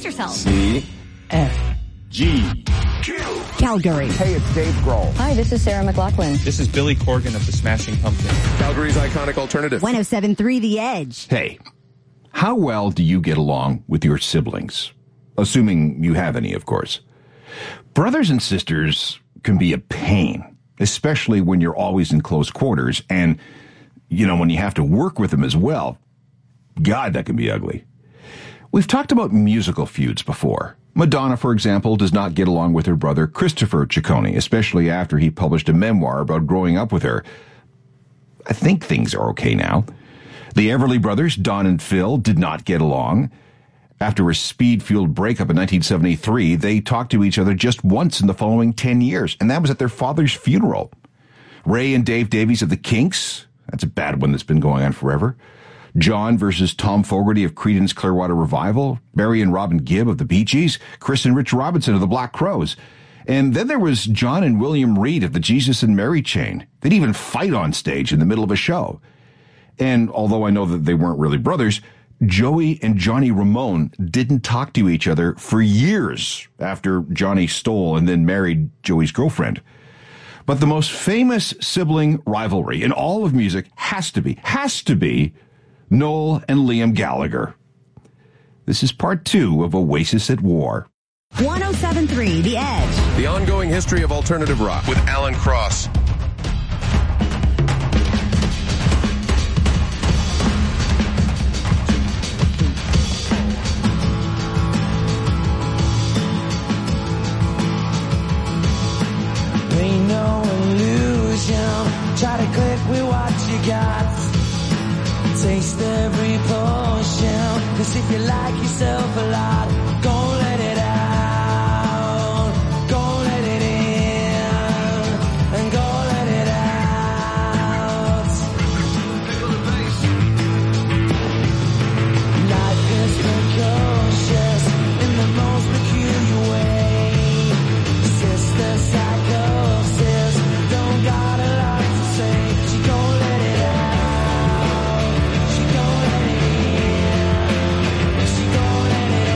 yourself. C F G Calgary. Hey, it's Dave Grohl. Hi, this is Sarah McLachlan. This is Billy Corgan of the Smashing Pumpkins. Calgary's iconic alternative. 107.3 The Edge. Hey, how well do you get along with your siblings? Assuming you have any, of course. Brothers and sisters can be a pain, especially when you're always in close quarters and, when you have to work with them as well. God, that can be ugly. We've talked about musical feuds before. Madonna, for example, does not get along with her brother Christopher Ciccone, especially after he published a memoir about growing up with her. I think things are okay now. The Everly Brothers, Don and Phil, did not get along. After a speed-fueled breakup in 1973, they talked to each other just once in the following 10 years, and that was at their father's funeral. Ray and Dave Davies of the Kinks, that's a bad one that's been going on forever. John versus Tom Fogerty of Creedence Clearwater Revival, Barry and Robin Gibb of the Bee Gees, Chris and Rich Robinson of the Black Crowes. And then there was John and William Reed of the Jesus and Mary chain. They'd even fight on stage in the middle of a show. And although I know that they weren't really brothers, Joey and Johnny Ramone didn't talk to each other for years after Johnny stole and then married Joey's girlfriend. But the most famous sibling rivalry in all of music has to be Noel and Liam Gallagher. This is part 2 of Oasis at War. 107.3 The Edge. The ongoing history of alternative rock with Alan Cross. Ain't no illusion. Try to click with what you got. Taste every potion. 'Cause if you like yourself a lot, go let it out. Go let it in. And go let it out. Life is precocious in the most peculiar way. Sister psychosis don't got a lot to say. She gon' let it out. She gon' let it in. She gon' let it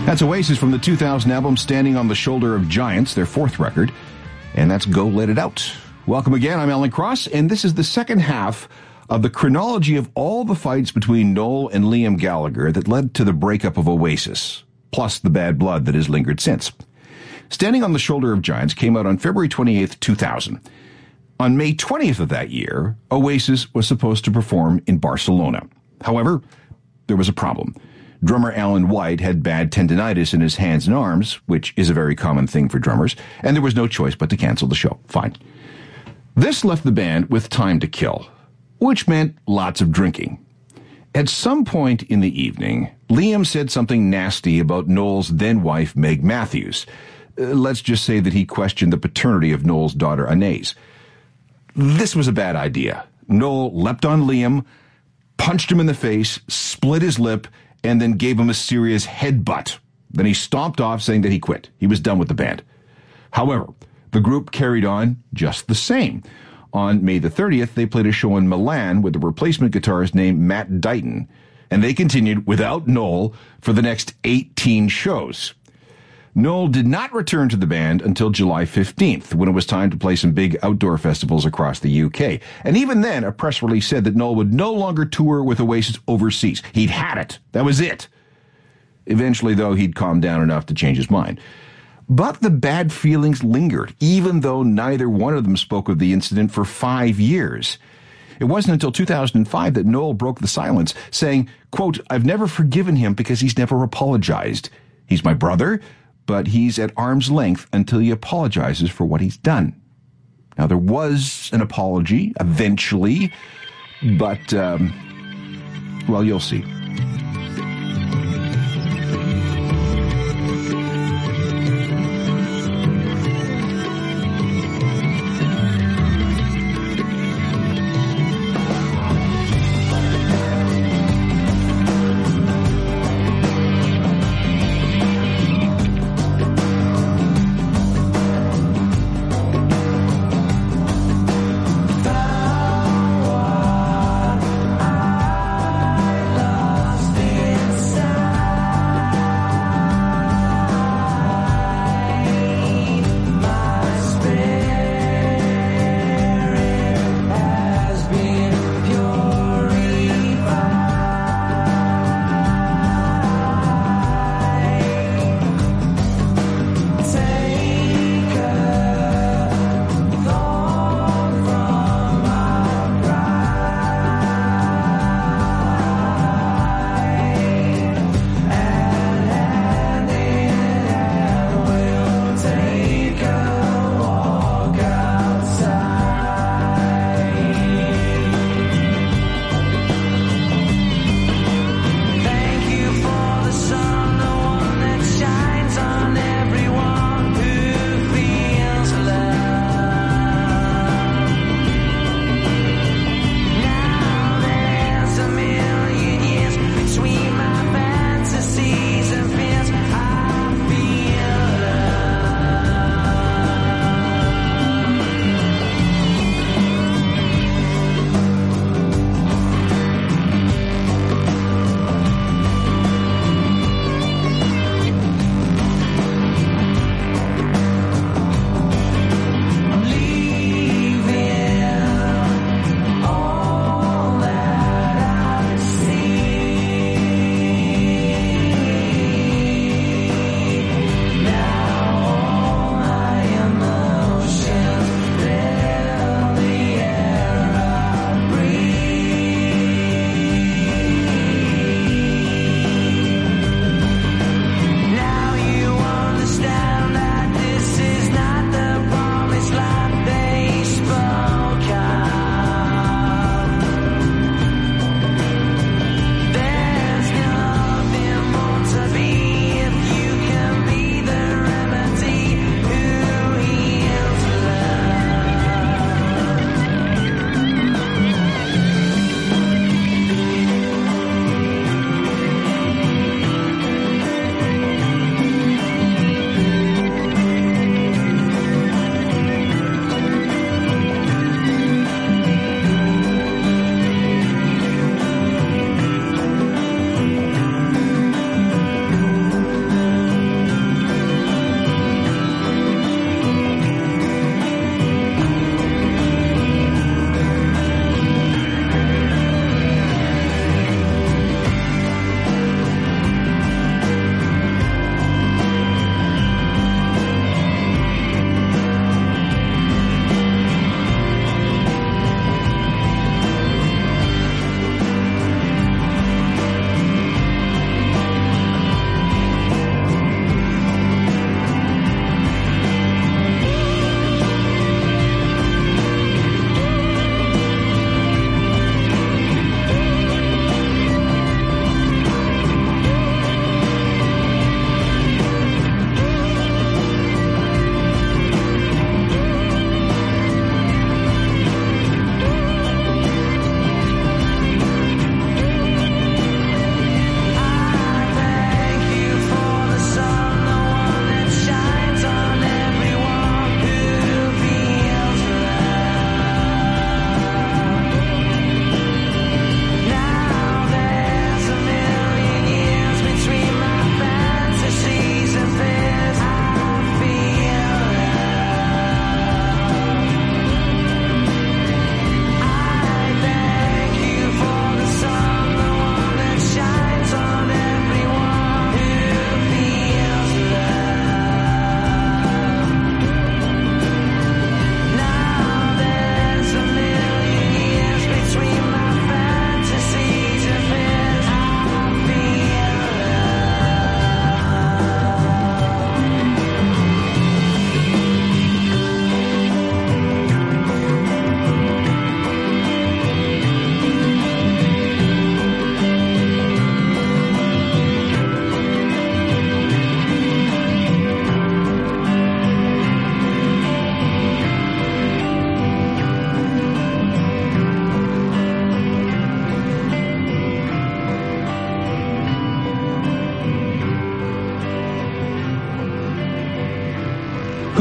That's Oasis from the 2000 album Standing on the Shoulder of Giants, their fourth record. And that's Go Let It Out. Welcome again, I'm Alan Cross, and this is the second half of the chronology of all the fights between Noel and Liam Gallagher that led to the breakup of Oasis, plus the bad blood that has lingered since. Standing on the Shoulder of Giants came out on February 28th, 2000. On May 20th of that year, Oasis was supposed to perform in Barcelona. However, there was a problem. Drummer Alan White had bad tendinitis in his hands and arms, which is a very common thing for drummers, and there was no choice but to cancel the show. Fine. This left the band with time to kill, which meant lots of drinking. At some point in the evening, Liam said something nasty about Noel's then-wife, Meg Matthews. Let's just say that he questioned the paternity of Noel's daughter, Anais. This was a bad idea. Noel leapt on Liam, punched him in the face, split his lip, and then gave him a serious headbutt. Then he stomped off, saying that he quit. He was done with the band. However, the group carried on just the same. On May the 30th, they played a show in Milan with a replacement guitarist named Matt Dighton, and they continued without Noel for the next 18 shows. Noel did not return to the band until July 15th, when it was time to play some big outdoor festivals across the UK. And even then, a press release said that Noel would no longer tour with Oasis overseas. He'd had it. That was it. Eventually, though, he'd calmed down enough to change his mind. But the bad feelings lingered, even though neither one of them spoke of the incident for 5 years. It wasn't until 2005 that Noel broke the silence, saying, quote, "I've never forgiven him because he's never apologized. He's my brother, but he's at arm's length until he apologizes for what he's done." Now, there was an apology, eventually, but, well, you'll see. I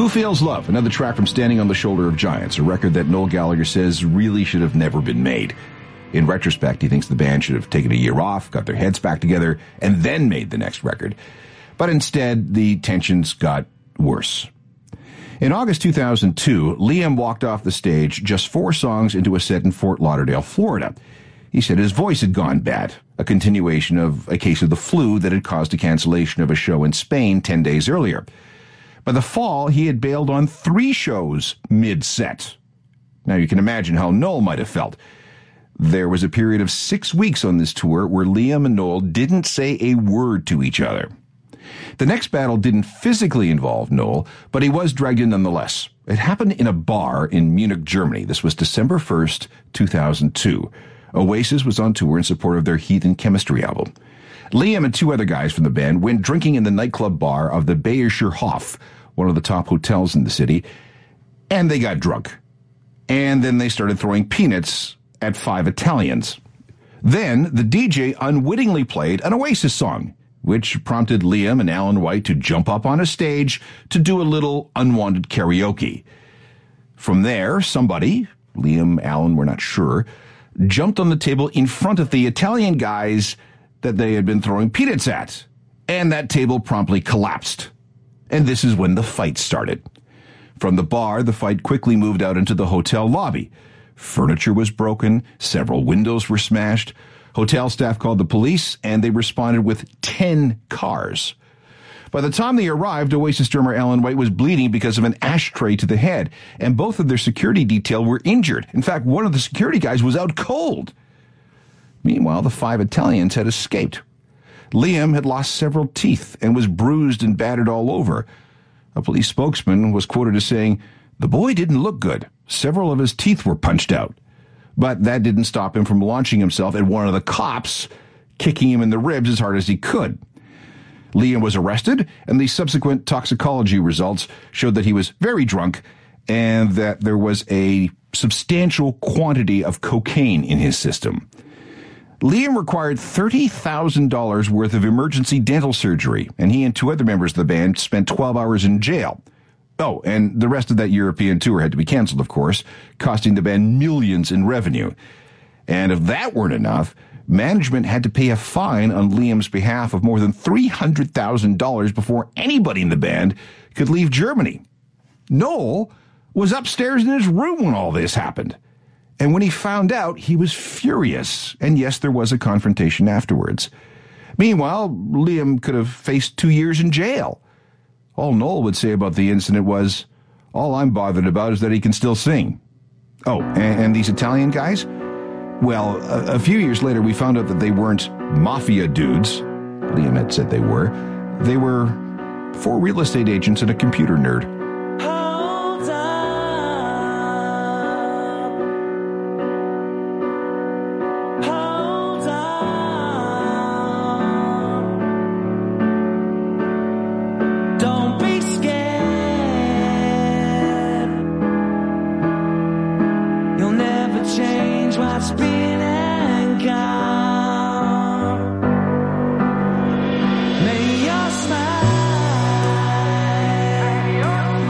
Who Feels Love, another track from Standing on the Shoulder of Giants, a record that Noel Gallagher says really should have never been made. In retrospect, he thinks the band should have taken a year off, got their heads back together, and then made the next record. But instead, the tensions got worse. In August 2002, Liam walked off the stage just 4 songs into a set in Fort Lauderdale, Florida. He said his voice had gone bad, a continuation of a case of the flu that had caused a cancellation of a show in Spain 10 days earlier. By the fall, he had bailed on 3 shows mid-set. Now you can imagine how Noel might have felt. There was a period of 6 weeks on this tour where Liam and Noel didn't say a word to each other. The next battle didn't physically involve Noel, but he was dragged in nonetheless. It happened in a bar in Munich, Germany. This was December 1st, 2002. Oasis was on tour in support of their Heathen Chemistry album. Liam and 2 other guys from the band went drinking in the nightclub bar of the Bayerischer Hof, one of the top hotels in the city, and they got drunk. And then they started throwing peanuts at 5 Italians. Then the DJ unwittingly played an Oasis song, which prompted Liam and Alan White to jump up on a stage to do a little unwanted karaoke. From there, somebody, Liam, Alan, we're not sure, jumped on the table in front of the Italian guys that they had been throwing peanuts at, and that table promptly collapsed. And this is when the fight started. From the bar, the fight quickly moved out into the hotel lobby. Furniture was broken, several windows were smashed. Hotel staff called the police, and they responded with 10 cars. By the time they arrived, Oasis drummer Alan White was bleeding because of an ashtray to the head, and both of their security detail were injured. In fact, one of the security guys was out cold. Meanwhile, the 5 Italians had escaped. Liam had lost several teeth and was bruised and battered all over. A police spokesman was quoted as saying, "The boy didn't look good. Several of his teeth were punched out." But that didn't stop him from launching himself at one of the cops, kicking him in the ribs as hard as he could. Liam was arrested, and the subsequent toxicology results showed that he was very drunk and that there was a substantial quantity of cocaine in his system. Liam required $30,000 worth of emergency dental surgery, and he and 2 other members of the band spent 12 hours in jail. Oh, and the rest of that European tour had to be canceled, of course, costing the band millions in revenue. And if that weren't enough, management had to pay a fine on Liam's behalf of more than $300,000 before anybody in the band could leave Germany. Noel was upstairs in his room when all this happened. And when he found out, he was furious. And yes, there was a confrontation afterwards. Meanwhile, Liam could have faced 2 years in jail. All Noel would say about the incident was, "All I'm bothered about is that he can still sing." Oh, and these Italian guys? Well, a few years later, we found out that they weren't mafia dudes. Liam had said they were. They were 4 real estate agents and a computer nerd. Hold on. Hold on. Don't be scared. You'll never change what's been and gone. May your smile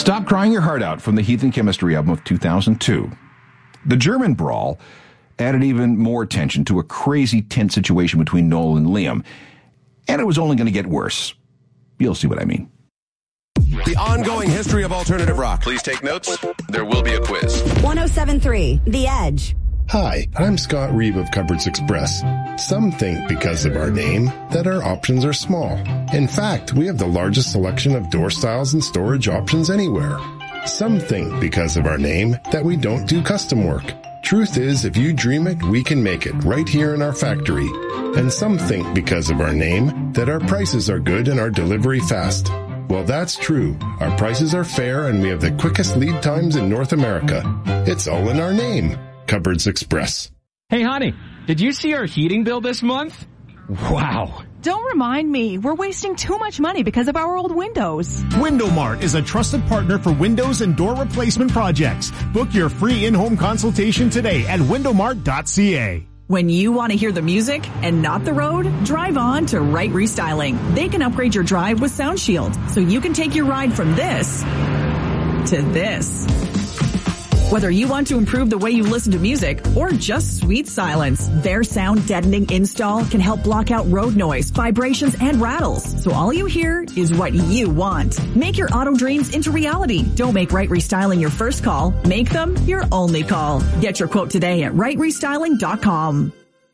Stop Crying Your Heart Out from the Heathen Chemistry album of 2002. The German brawl added even more tension to a crazy tense situation between Noel and Liam, and it was only going to get worse. You'll see what I mean. The ongoing history of alternative rock. Please take notes. There will be a quiz. 107.3 The Edge. Hi, I'm Scott Reeve of Cupboards Express. Some think because of our name that our options are small. In fact, we have the largest selection of door styles and storage options anywhere. Some think because of our name that we don't do custom work. Truth is, if you dream it, we can make it right here in our factory. And some think because of our name that our prices are good and our delivery fast. Well, that's true. Our prices are fair and we have the quickest lead times in North America. It's all in our name. Cupboards Express. Hey, honey, did you see our heating bill this month? Wow. Don't remind me. We're wasting too much money because of our old windows. WindowMart is a trusted partner for windows and door replacement projects. Book your free in-home consultation today at windowmart.ca. When you want to hear the music and not the road, drive on to Right Restyling. They can upgrade your drive with Sound Shield, so you can take your ride from this to this. Whether you want to improve the way you listen to music or just sweet silence, their sound deadening install can help block out road noise, vibrations, and rattles. So all you hear is what you want. Make your auto dreams into reality. Don't make Right Restyling your first call. Make them your only call. Get your quote today at rightrestyling.com.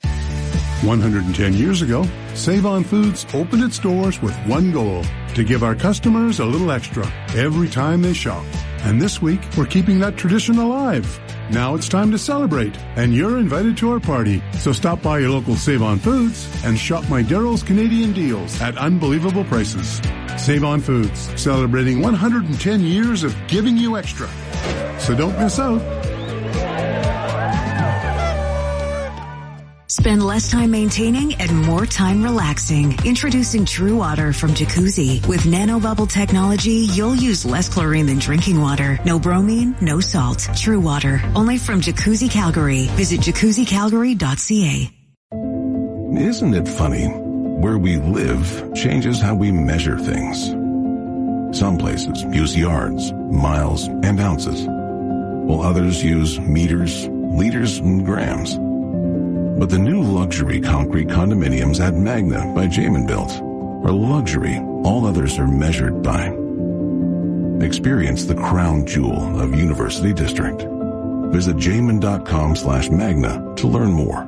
110 years ago, Save-On Foods opened its doors with one goal, to give our customers a little extra every time they shop. And this week, we're keeping that tradition alive. Now it's time to celebrate, and you're invited to our party. So stop by your local Save-On Foods and shop my Darryl's Canadian deals at unbelievable prices. Save-On Foods, celebrating 110 years of giving you extra. So don't miss out. Spend less time maintaining and more time relaxing. Introducing True Water from Jacuzzi. With nanobubble technology, you'll use less chlorine than drinking water. No bromine, no salt. True Water. Only from Jacuzzi Calgary. Visit jacuzzicalgary.ca. Isn't it funny? Where we live changes how we measure things. Some places use yards, miles, and ounces, while others use meters, liters, and grams. But the new luxury concrete condominiums at Magna by Jamin Built are luxury all others are measured by. Experience the crown jewel of University District. Visit jamin.com/magna to learn more.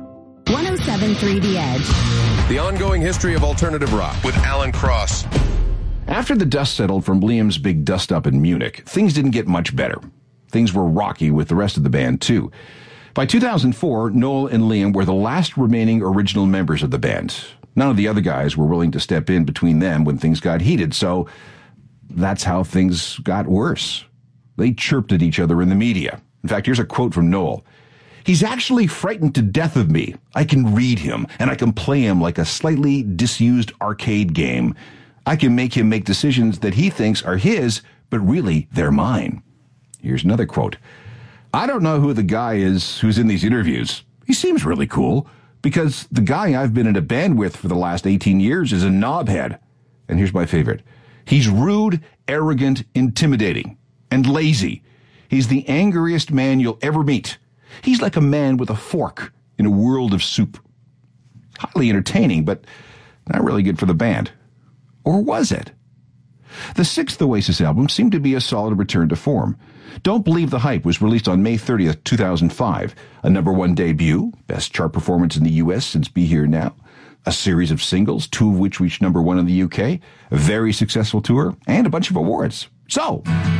107.3 The Edge. The ongoing history of alternative rock with Alan Cross. After the dust settled from Liam's big dust-up in Munich, things didn't get much better. Things were rocky with the rest of the band, too. By 2004, Noel and Liam were the last remaining original members of the band. None of the other guys were willing to step in between them when things got heated, so that's how things got worse. They chirped at each other in the media. In fact, here's a quote from Noel. "He's actually frightened to death of me. I can read him, and I can play him like a slightly disused arcade game. I can make him make decisions that he thinks are his, but really they're mine." Here's another quote. "I don't know who the guy is who's in these interviews. He seems really cool, because the guy I've been in a band with for the last 18 years is a knobhead." And here's my favorite. "He's rude, arrogant, intimidating, and lazy. He's the angriest man you'll ever meet. He's like a man with a fork in a world of soup." Highly entertaining, but not really good for the band. Or was it? The sixth Oasis album seemed to be a solid return to form. Don't Believe the Hype was released on May 30th, 2005. A #1 debut, best chart performance in the U.S. since Be Here Now. A series of singles, 2 of which reached #1 in the UK. A very successful tour, and a bunch of awards. So,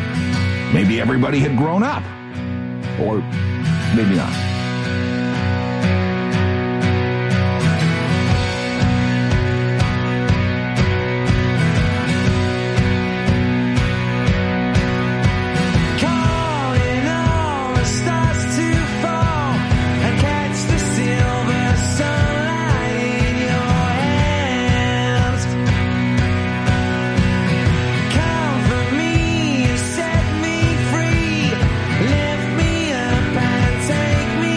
maybe everybody had grown up. Or maybe not. Take me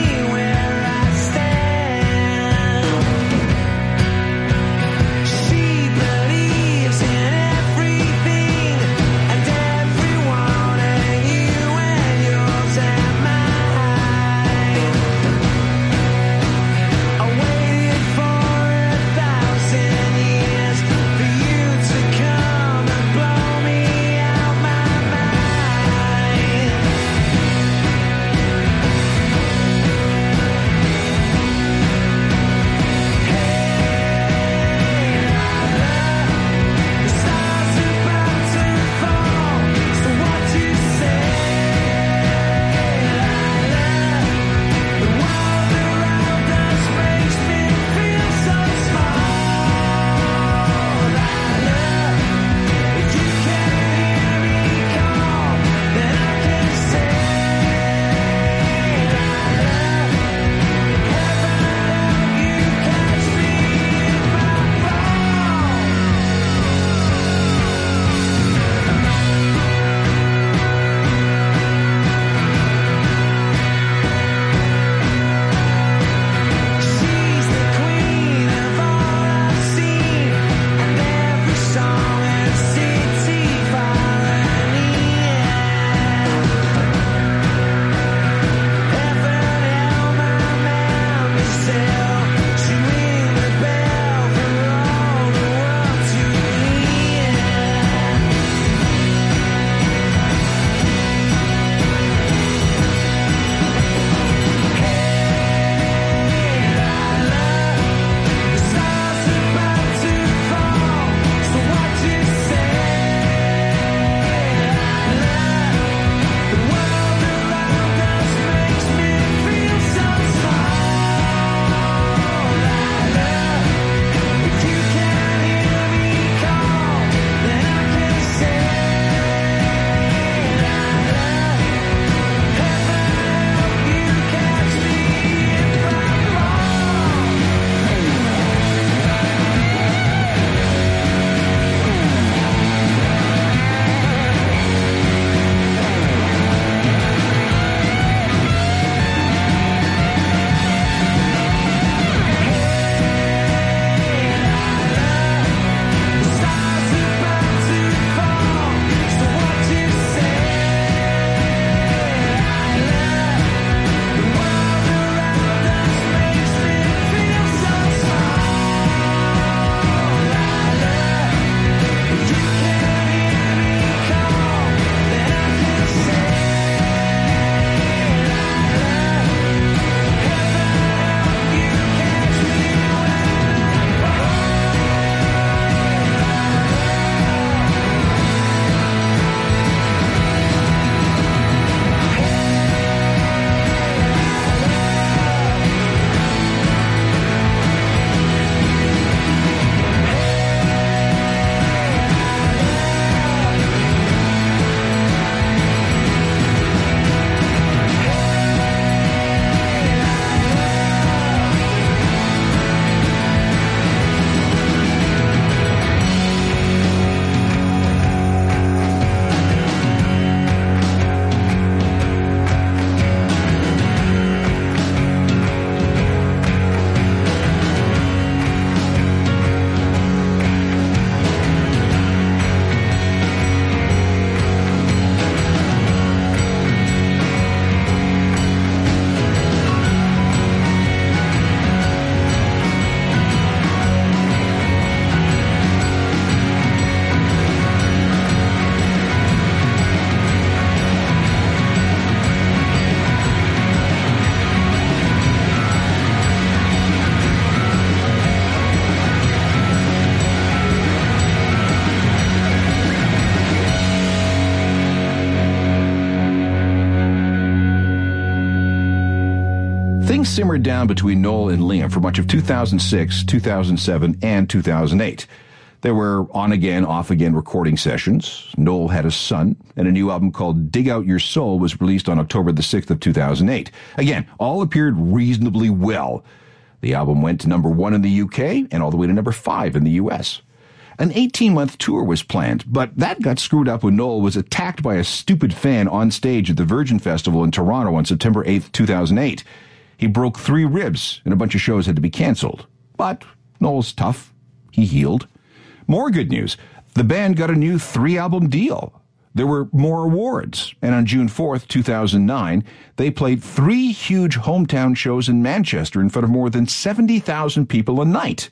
simmered down between Noel and Liam for much of 2006, 2007, and 2008. There were on-again, off-again recording sessions. Noel had a son, and a new album called Dig Out Your Soul was released on October the 6th of 2008. Again, all appeared reasonably well. The album went to number 1 in the UK and all the way to number 5 in the US. An 18-month tour was planned, but that got screwed up when Noel was attacked by a stupid fan on stage at the Virgin Festival in Toronto on September 8th, 2008. He broke 3 ribs, and a bunch of shows had to be cancelled. But Noel's tough. He healed. More good news. The band got a new 3-album deal. There were more awards, and on June 4th, 2009, they played 3 huge hometown shows in Manchester in front of more than 70,000 people a night.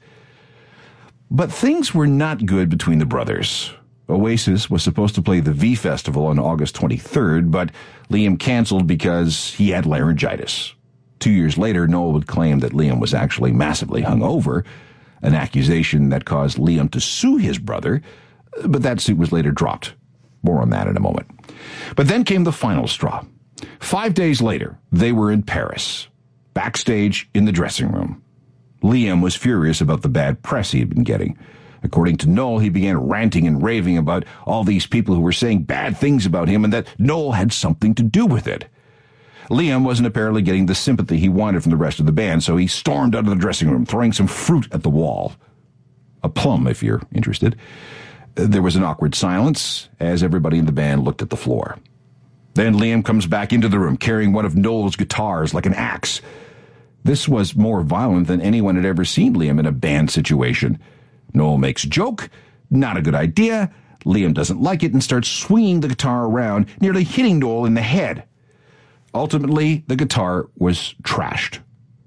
But things were not good between the brothers. Oasis was supposed to play the V Festival on August 23rd, but Liam cancelled because he had laryngitis. 2 years later, Noel would claim that Liam was actually massively hungover, an accusation that caused Liam to sue his brother, but that suit was later dropped. More on that in a moment. But then came the final straw. 5 days later, they were in Paris, backstage in the dressing room. Liam was furious about the bad press he had been getting. According to Noel, he began ranting and raving about all these people who were saying bad things about him and that Noel had something to do with it. Liam wasn't apparently getting the sympathy he wanted from the rest of the band, so he stormed out of the dressing room, throwing some fruit at the wall. A plum, if you're interested. There was an awkward silence as everybody in the band looked at the floor. Then Liam comes back into the room, carrying one of Noel's guitars like an axe. This was more violent than anyone had ever seen Liam in a band situation. Noel makes a joke, not a good idea. Liam doesn't like it and starts swinging the guitar around, nearly hitting Noel in the head. Ultimately, the guitar was trashed.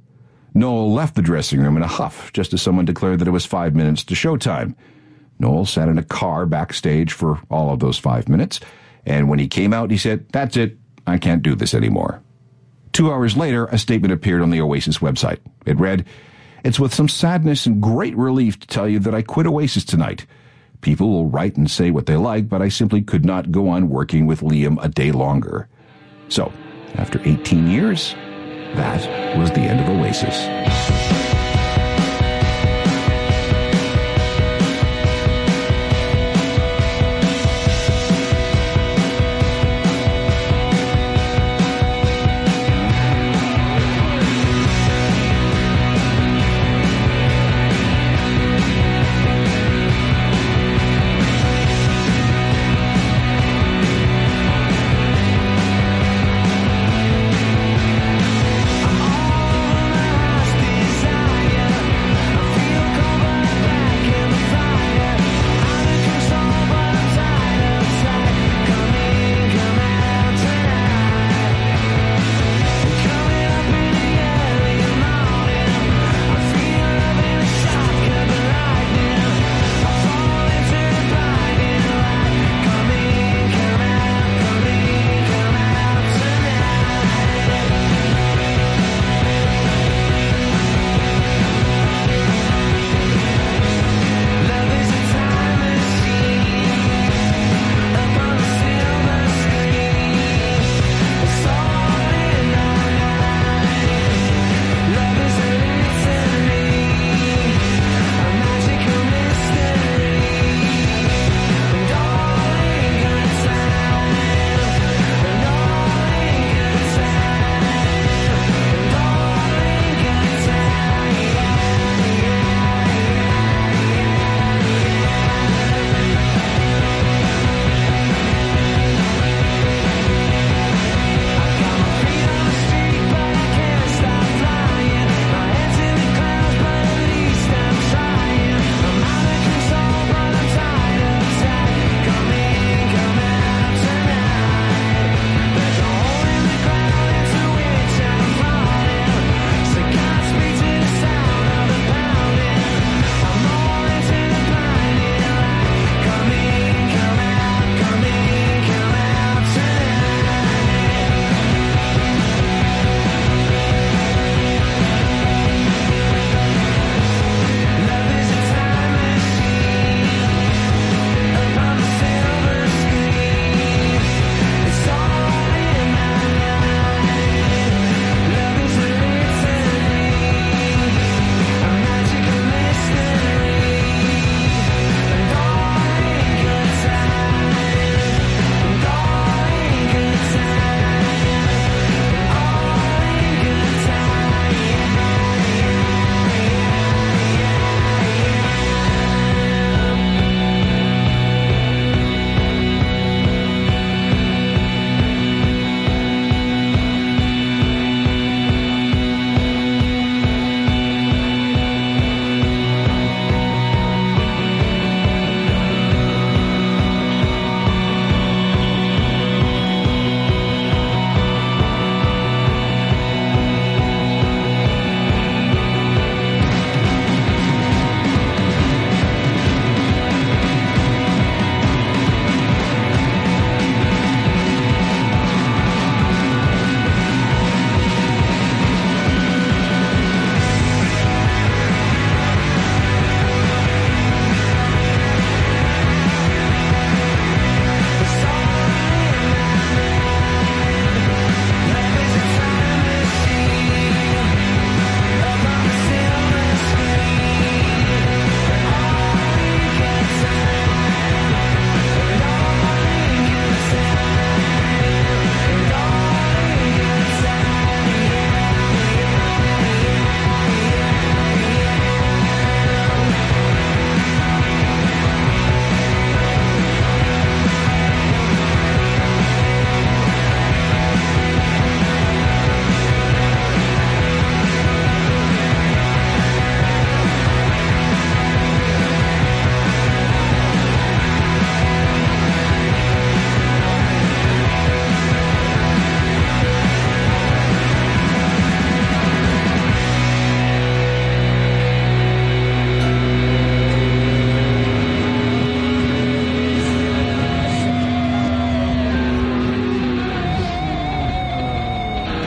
Noel left the dressing room in a huff, just as someone declared that it was 5 minutes to showtime. Noel sat in a car backstage for all of those 5 minutes, and when he came out, he said, "That's it, I can't do this anymore." 2 hours later, a statement appeared on the Oasis website. It read, "It's with some sadness and great relief to tell you that I quit Oasis tonight. People will write and say what they like, but I simply could not go on working with Liam a day longer." So, after 18 years, that was the end of Oasis. Desire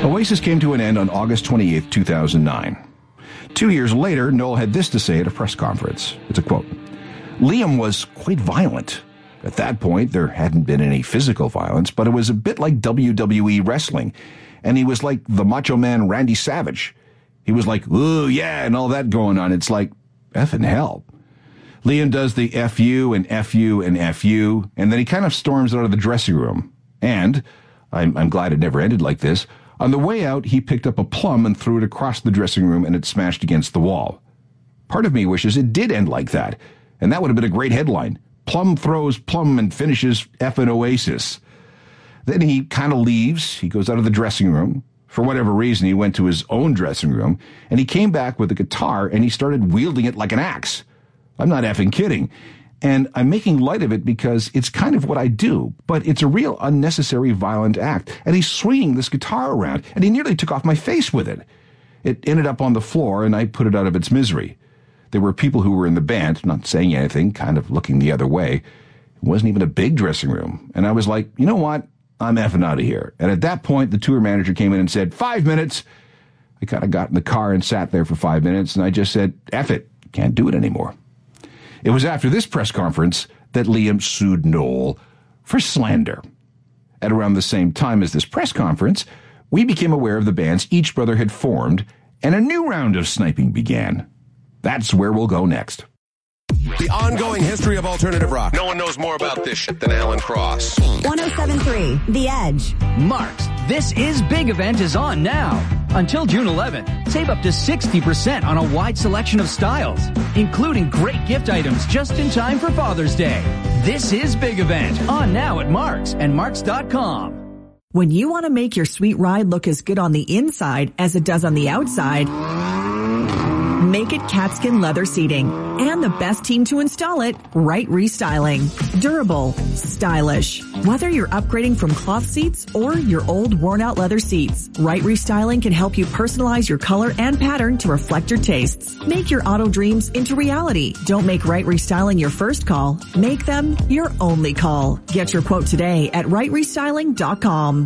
Oasis came to an end on August 28, 2009. 2 years later, Noel had this to say at a press conference. It's a quote. Liam was quite violent. At that point, there hadn't been any physical violence, but it was a bit like WWE wrestling. And he was like the Macho Man Randy Savage. He was like, ooh, yeah, and all that going on. It's like, effing hell. Liam does the F you and F you and F you, and then he kind of storms out of the dressing room. And, I'm glad it never ended like this, on the way out, he picked up a plum and threw it across the dressing room, and it smashed against the wall. Part of me wishes it did end like that, and that would have been a great headline. Plum throws plum and finishes effing Oasis. Then he kind of leaves. He goes out of the dressing room. For whatever reason, he went to his own dressing room, and he came back with a guitar, and he started wielding it like an axe. I'm not effing kidding. And I'm making light of it because it's kind of what I do, but it's a real unnecessary violent act. And he's swinging this guitar around, and he nearly took off my face with it. It ended up on the floor, and I put it out of its misery. There were people who were in the band, not saying anything, kind of looking the other way. It wasn't even a big dressing room. And I was like, you know what? I'm effing out of here. And at that point, the tour manager came in and said, 5 minutes. I kind of got in the car and sat there for 5 minutes, and I just said, F it. Can't do it anymore. It was after this press conference that Liam sued Noel for slander. At around the same time as this press conference, we became aware of the bands each brother had formed, and a new round of sniping began. That's where we'll go next. The ongoing history of alternative rock. No one knows more about this shit than Alan Cross. 107.3 The Edge. Mark's This Is Big event is on now. Until June 11th, save up to 60% on a wide selection of styles, including great gift items just in time for Father's Day. This Is Big event on now at Mark's and Marks.com. When you want to make your sweet ride look as good on the inside as it does on the outside, make it Catskin leather seating. And the best team to install it, Right Restyling. Durable, stylish. Whether you're upgrading from cloth seats or your old worn-out leather seats, Right Restyling can help you personalize your color and pattern to reflect your tastes. Make your auto dreams into reality. Don't make Right Restyling your first call. Make them your only call. Get your quote today at rightrestyling.com.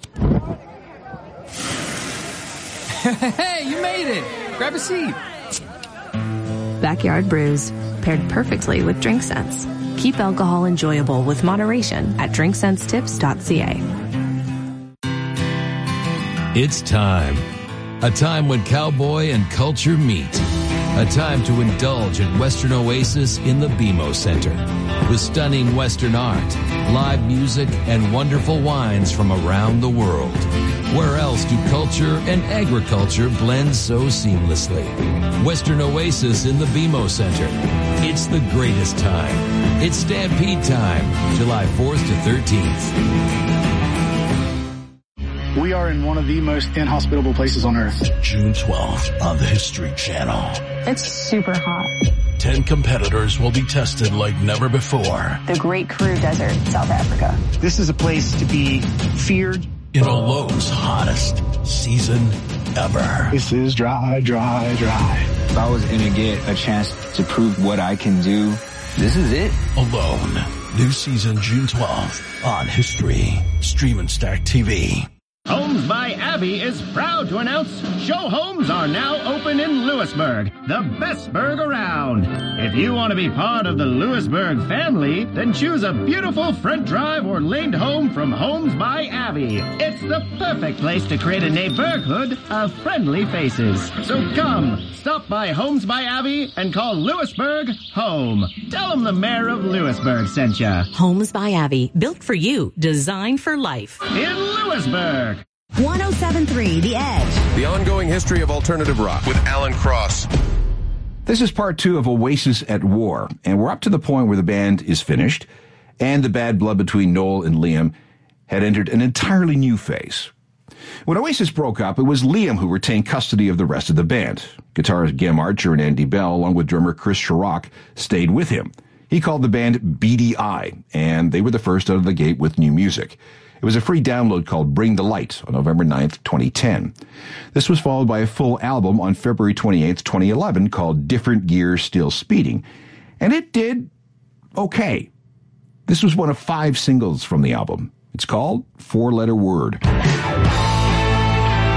Hey, you made it. Grab a seat. Backyard Brews, paired perfectly with Drink Sense. Keep alcohol enjoyable with moderation at drinksensetips.ca. It's time. A time when cowboy and culture meet. A time to indulge at Western Oasis in the BMO Center. With stunning Western art, live music, and wonderful wines from around the world. Where else do culture and agriculture blend so seamlessly? Western Oasis in the BMO Center. It's the greatest time. It's Stampede time, July 4th to 13th. We are in one of the most inhospitable places on earth. June 12th on the History Channel. It's super hot. 10 competitors will be tested like never before. The Great Karoo Desert, South Africa. This is a place to be feared. In Olo's hottest season ever. This is dry, dry, dry. If I was going to get a chance to prove what I can do, this is it. Alone. New season June 12th on History. Stream and Stack TV. Homes by Abbey is proud to announce Show Homes are now open in Lewisburg, the best burg around. If you want to be part of the Lewisburg family, then choose a beautiful front drive or laned home from Homes by Abbey. It's the perfect place to create a neighborhood of friendly faces. So come, stop by Homes by Abbey and call Lewisburg home. Tell them the mayor of Lewisburg sent ya. Homes by Abbey, built for you, designed for life. In Lewisburg. 107.3 The Edge. The ongoing history of alternative rock with Alan Cross. This is part 2 of Oasis at War, and we're up to the point where the band is finished, and the bad blood between Noel and Liam had entered an entirely new phase. When Oasis broke up, it was Liam who retained custody of the rest of the band. Guitarist Gem Archer and Andy Bell, along with drummer Chris Sharrock, stayed with him. He called the band Beady Eye, and they were the first out of the gate with new music. It was a free download called Bring the Light on November 9th, 2010. This was followed by a full album on February 28th, 2011 called Different Gear Still Speeding. And it did okay. This was one of 5 singles from the album. It's called 4 Letter Word.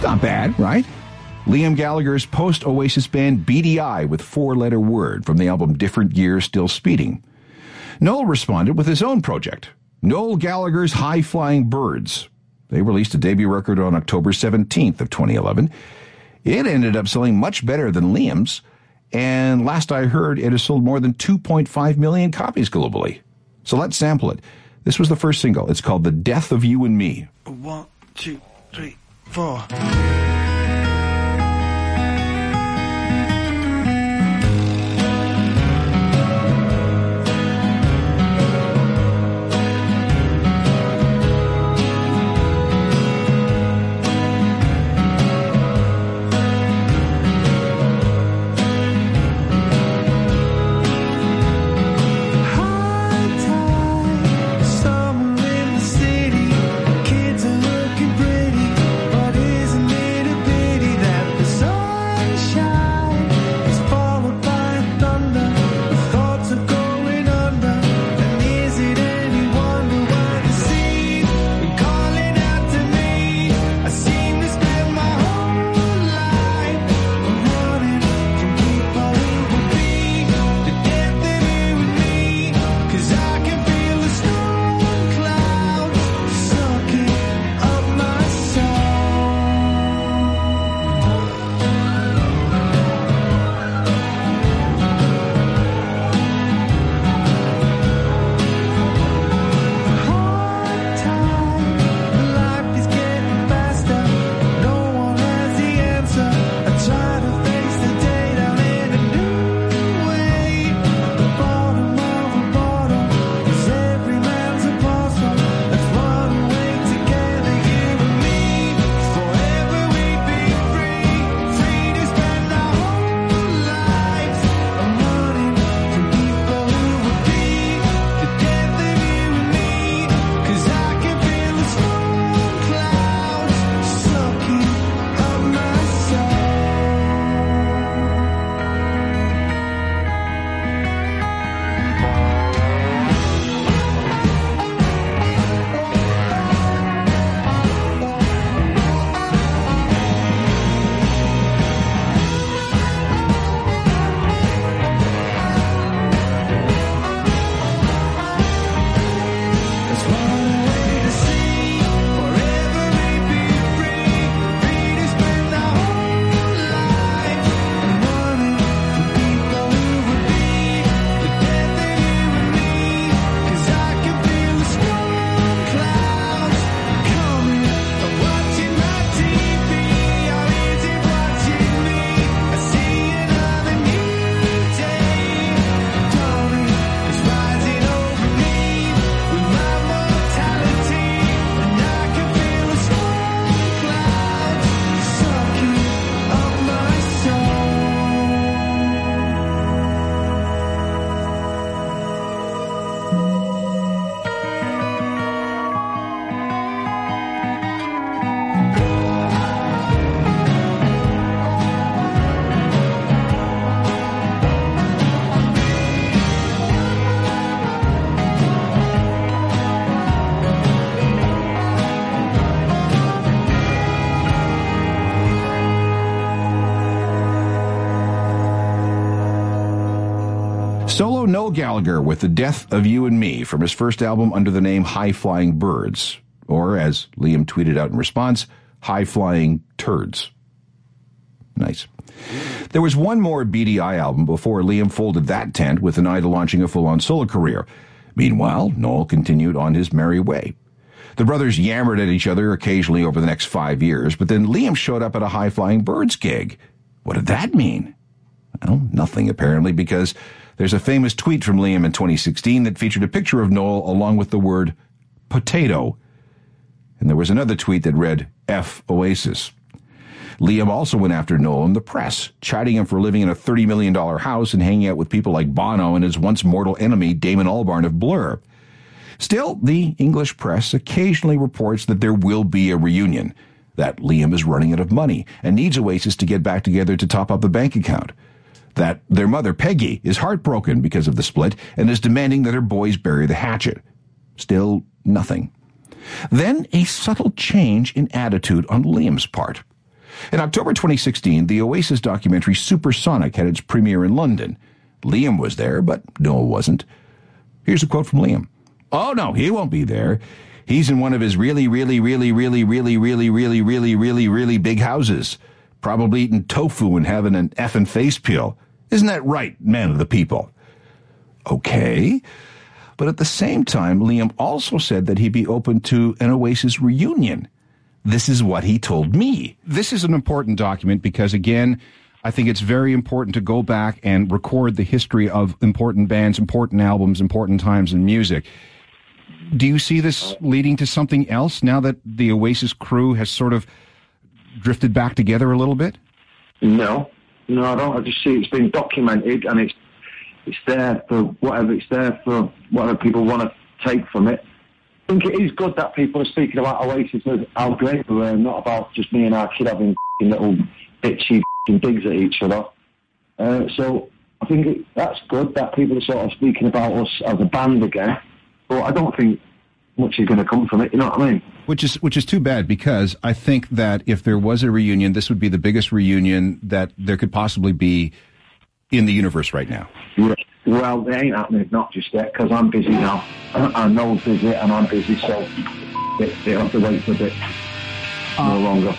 It's not bad, right? Liam Gallagher's post-Oasis band Beady Eye with 4-letter word from the album Different Gear, Still Speeding. Noel responded with his own project, Noel Gallagher's High Flying Birds. They released a debut record on October 17th of 2011. It ended up selling much better than Liam's, and last I heard, it has sold more than 2.5 million copies globally. So let's sample it. This was the first single. It's called The Death of You and Me. 1, 2, 3, 4. Solo Noel Gallagher with The Death of You and Me from his first album under the name High Flying Birds, or as Liam tweeted out in response, High Flying Turds. Nice. There was one more Beady Eye album before Liam folded that tent with an eye to launching a full-on solo career. Meanwhile, Noel continued on his merry way. The brothers yammered at each other occasionally over the next 5 years, but then Liam showed up at a High Flying Birds gig. What did that mean? Well, nothing apparently, because there's a famous tweet from Liam in 2016 that featured a picture of Noel along with the word potato. And there was another tweet that read, F Oasis. Liam also went after Noel in the press, chiding him for living in a $30 million house and hanging out with people like Bono and his once mortal enemy Damon Albarn of Blur. Still, the English press occasionally reports that there will be a reunion, that Liam is running out of money and needs Oasis to get back together to top up the bank account, that their mother, Peggy, is heartbroken because of the split and is demanding that her boys bury the hatchet. Still, nothing. Then a subtle change in attitude on Liam's part. In October 2016, the Oasis documentary Supersonic had its premiere in London. Liam was there, but Noel wasn't. Here's a quote from Liam. "Oh, no, he won't be there. He's in one of his really big houses. Probably eating tofu and having an effing face peel. Isn't that right, man of the people?" Okay. But at the same time, Liam also said that he'd be open to an Oasis reunion. This is what he told me. This is an important document because, again, I think it's very important to go back and record the history of important bands, important albums, important times in music. Do you see this leading to something else now that the Oasis crew has sort of drifted back together a little bit? No, I don't. I just see it's been documented and it's there for whatever people want to take from it. I think it is good that people are speaking about Oasis as how great we were, not about just me and our kid having little bitchy digs at each other. So I think that's good that people are sort of speaking about us as a band again. But I don't think much is going to come from it, you know what I mean? Which is too bad, because I think that if there was a reunion, this would be the biggest reunion that there could possibly be in the universe right now. Yeah. Well, it ain't happening, not just yet, because I'm busy now. I know it's busy and I'm busy, so they have to wait for a bit no longer.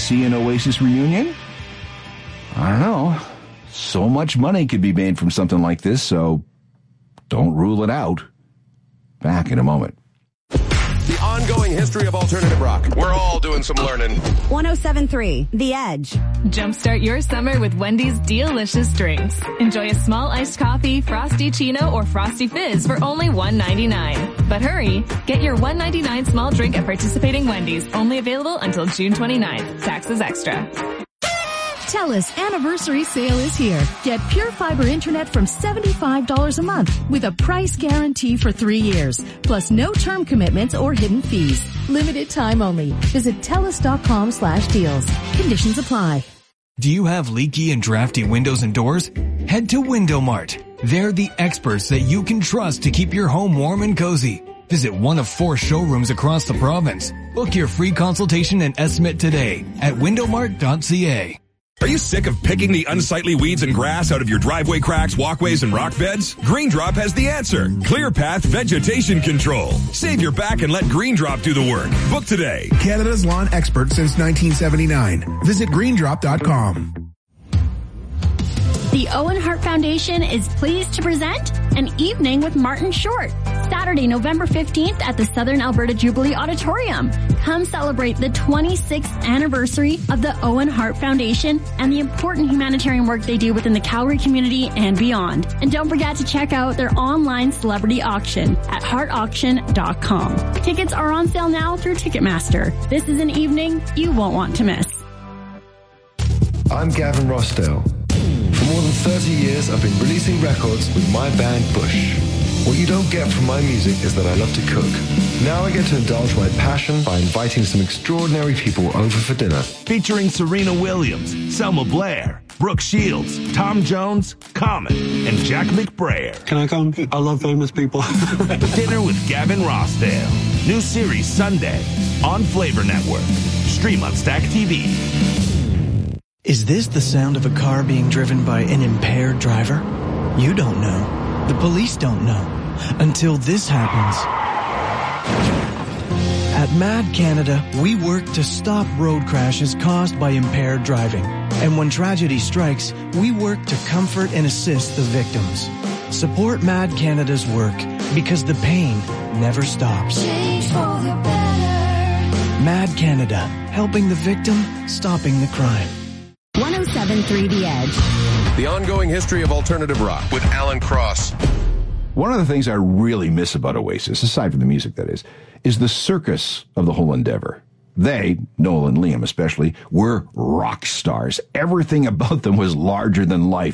see an Oasis reunion? I don't know. So much money could be made from something like this, so don't rule it out. Back in a moment. The ongoing history of alternative rock. We're all doing some learning. 107.3 The Edge. Jumpstart your summer with Wendy's delicious drinks. Enjoy a small iced coffee, Frosty Chino, or Frosty Fizz for only $1.99. But hurry, get your $1.99 small drink at participating Wendy's. Only available until June 29th. Taxes extra. TELUS anniversary sale is here. Get pure fiber internet from $75 a month with a price guarantee for 3 years, plus no term commitments or hidden fees. Limited time only. Visit TELUS.com/deals. Conditions apply. Do you have leaky and drafty windows and doors? Head to WindowMart. They're the experts that you can trust to keep your home warm and cozy. Visit one of 4 showrooms across the province. Book your free consultation and estimate today at windowmart.ca. Are you sick of picking the unsightly weeds and grass out of your driveway cracks, walkways, and rock beds? GreenDrop has the answer. ClearPath Vegetation Control. Save your back and let GreenDrop do the work. Book today. Canada's lawn expert since 1979. Visit greendrop.com. The Owen Hart Foundation is pleased to present An Evening with Martin Short, Saturday, November 15th at the Southern Alberta Jubilee Auditorium. Come celebrate the 26th anniversary of the Owen Hart Foundation and the important humanitarian work they do within the Calgary community and beyond. And don't forget to check out their online celebrity auction at heartauction.com. Tickets are on sale now through Ticketmaster. This is an evening you won't want to miss. I'm Gavin Rossdale. For more than 30 years, I've been releasing records with my band Bush. What you don't get from my music is that I love to cook. Now I get to indulge my passion by inviting some extraordinary people over for dinner. Featuring Serena Williams, Selma Blair, Brooke Shields, Tom Jones, Common, and Jack McBrayer. Can I come? I love famous people. Dinner with Gavin Rossdale. New series Sunday on Flavor Network. Stream on Stack TV. Is this the sound of a car being driven by an impaired driver? You don't know. The police don't know. Until this happens. At MAD Canada, we work to stop road crashes caused by impaired driving. And when tragedy strikes, we work to comfort and assist the victims. Support MAD Canada's work because the pain never stops. Change for the better. MAD Canada, helping the victim, stopping the crime. 107.3 The Edge. The ongoing history of alternative rock with Alan Cross. One of the things I really miss about Oasis, aside from the music that is the circus of the whole endeavor. They, Noel and Liam especially, were rock stars. Everything about them was larger than life.